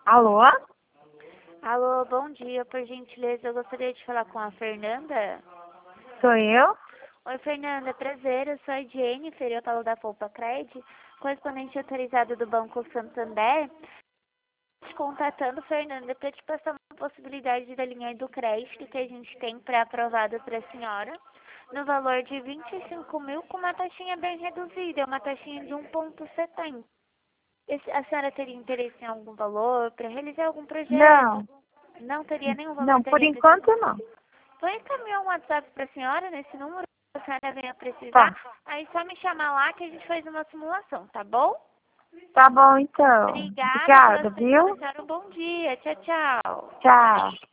Alô? Alô, bom dia. Por gentileza, eu gostaria de falar com a Fernanda. Sou eu? Oi, Fernanda. Prazer. Eu sou a Jennifer, eu falo da Poupa Cred, correspondente autorizado do Banco Santander. Te contatando, Fernanda, para te passar uma possibilidade da linha do crédito que a gente tem pré-aprovada para a senhora, no valor de 25 mil, com uma taxinha bem reduzida, uma taxinha de 1,70. A senhora teria interesse em algum valor para realizar algum projeto? Não. Não teria nenhum valor, Não, por teria enquanto precisar. não. Vou encaminhar um WhatsApp para a senhora nesse número, se a senhora venha Tá. precisar. Aí só me chamar lá que a gente faz uma simulação, tá bom? Tá bom, então. Obrigada pela Obrigada, atenção da viu? senhora. Um bom dia. Tchau, tchau. Tchau.